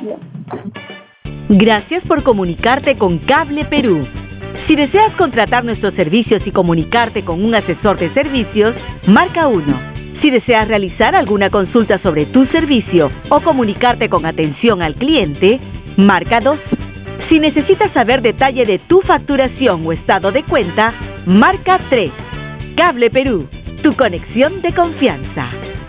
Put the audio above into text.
Gracias por comunicarte con Cable Perú. Si deseas contratar nuestros servicios y comunicarte con un asesor de servicios, marca 1. Si deseas realizar alguna consulta sobre tu servicio o comunicarte con atención al cliente, marca 2. Si necesitas saber detalle de tu facturación o estado de cuenta, marca 3. Cable Perú, tu conexión de confianza.